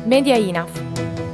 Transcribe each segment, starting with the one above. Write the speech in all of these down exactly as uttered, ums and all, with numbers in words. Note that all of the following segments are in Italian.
Media I N A F,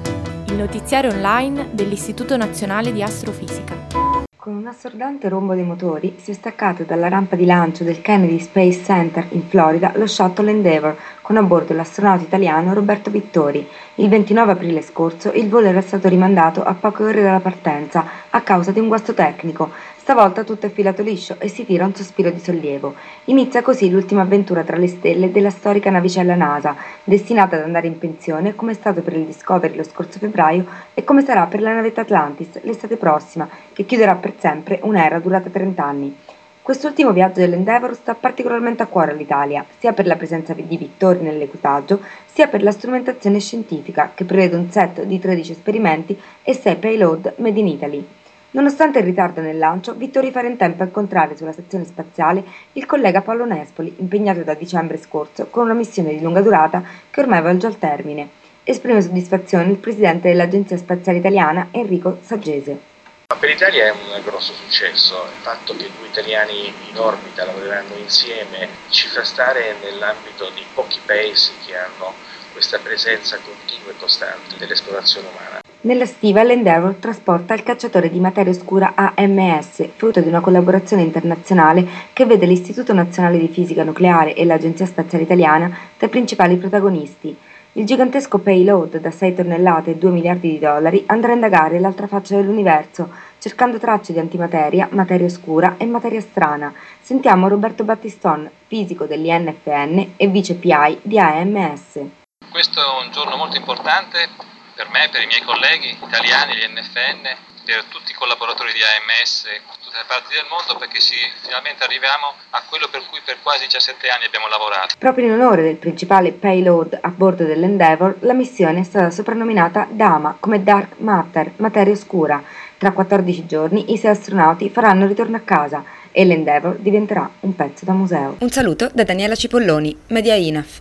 il notiziario online dell'Istituto Nazionale di Astrofisica. Con un assordante rombo dei motori si è staccato dalla rampa di lancio del Kennedy Space Center in Florida lo Shuttle Endeavour, con a bordo l'astronauta italiano Roberto Vittori. Il ventinove aprile scorso il volo era stato rimandato a poche ore dalla partenza a causa di un guasto tecnico. Stavolta tutto è filato liscio e si tira un sospiro di sollievo. Inizia così l'ultima avventura tra le stelle della storica navicella NASA, destinata ad andare in pensione come è stato per il Discovery lo scorso febbraio e come sarà per la navetta Atlantis l'estate prossima, che chiuderà per sempre un'era durata trenta anni. Quest'ultimo viaggio dell'Endeavour sta particolarmente a cuore all'Italia, sia per la presenza di Vittori nell'equipaggio, sia per la strumentazione scientifica, che prevede un set di tredici esperimenti e sei payload made in Italy. Nonostante il ritardo nel lancio, Vittori farà in tempo a incontrare sulla stazione spaziale il collega Paolo Nespoli, impegnato da dicembre scorso con una missione di lunga durata che ormai volge al termine. Esprime soddisfazione il presidente dell'Agenzia Spaziale Italiana, Enrico Saggese. Per l'Italia è un grosso successo, il fatto che due italiani in orbita lavoreranno insieme ci fa stare nell'ambito di pochi paesi che hanno questa presenza continua e costante dell'esplorazione umana. Nella stiva l'Endeavour trasporta il cacciatore di materia oscura A M S, frutto di una collaborazione internazionale che vede l'Istituto Nazionale di Fisica Nucleare e l'Agenzia Spaziale Italiana tra i principali protagonisti. Il gigantesco payload da sei tonnellate e due miliardi di dollari andrà a indagare l'altra faccia dell'universo, cercando tracce di antimateria, materia oscura e materia strana. Sentiamo Roberto Battiston, fisico dell'I N F N e vice P I di A M S. Questo è un giorno molto importante per me, per i miei colleghi italiani, l'I N F N, per tutti i collaboratori di A M S in tutte le parti del mondo, perché sì, finalmente arriviamo a quello per cui per quasi diciassette anni abbiamo lavorato. Proprio in onore del principale payload a bordo dell'Endeavour, la missione è stata soprannominata DAMA, come Dark Matter, materia oscura. Tra quattordici giorni i sei astronauti faranno ritorno a casa e l'Endeavour diventerà un pezzo da museo. Un saluto da Daniela Cipolloni, Media I N A F.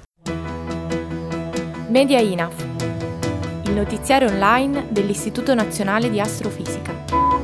Media I N A F, il notiziario online dell'Istituto Nazionale di Astrofisica.